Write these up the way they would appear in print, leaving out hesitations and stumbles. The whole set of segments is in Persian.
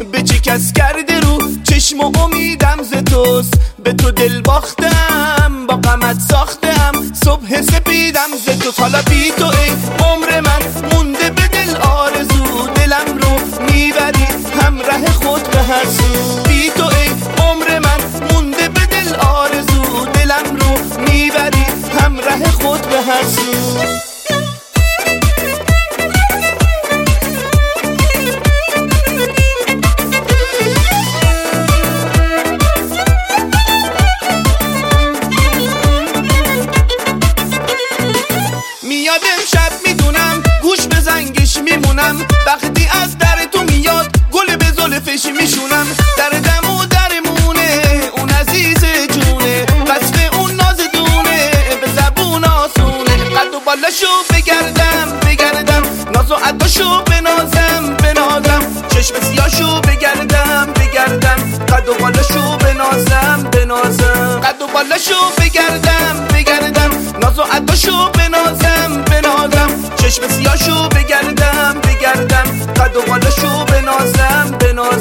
به چه کس کرده رو چشم و امیدم ز توست. به تو دل باختم با غمت ساختم صبح سپیدم ز توست. حالا بی تو ای عمر من مونده به دل آرزو، دلم رو میبری همراه خود به هر سو. بی تو ای عمر من مونده به دل آرزو، دلم رو میبری همراه خود به هر سو. میاد امشب میدونم گوش به زنگش میمونم، وقتی از در تو میاد گل به زلفش میشونم. در دم و درمونه اون عزیز جونه، قصف اون ناز دونه به زبون آسونه. قد و بالاشو بگردم ناز و عداشو بنازم چشم سیاشو بگردم قد و بالاشو بنازم قد و بالاشو بگردم ناز و عداشو بنازم چشم سیاشو بگردم قد و بالاشو بنازم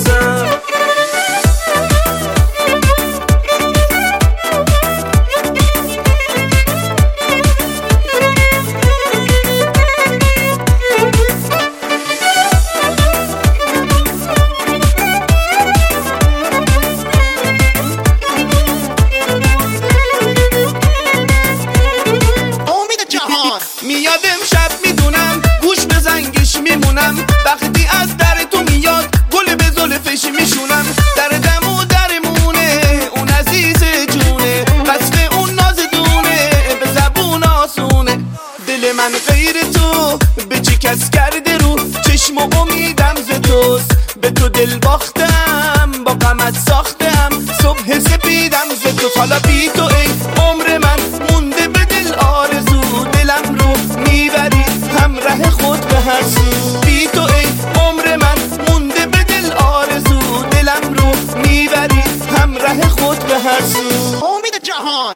میاد امشب میدونم گوش به زنگش میمونم، وقتی از در تو میاد گل به زلفش میشونم. در دم و درمونه اون عزیز جونه، قصف اون ناز دونه به زبون آسونه. دل من غیر تو به چه کس کرده رو چشم و امیدم ز توست. به تو دل باختم با غمت ساختم صبح سپیدم ز توست. حالا بی تو ای عمر من مونده به دل آرزو، دلم رو میبری همراه خود به هر سو. بی تو ای عمر من مونده به دل آرزو، دلم رو میبری همراه خود به هر سو. امید جهان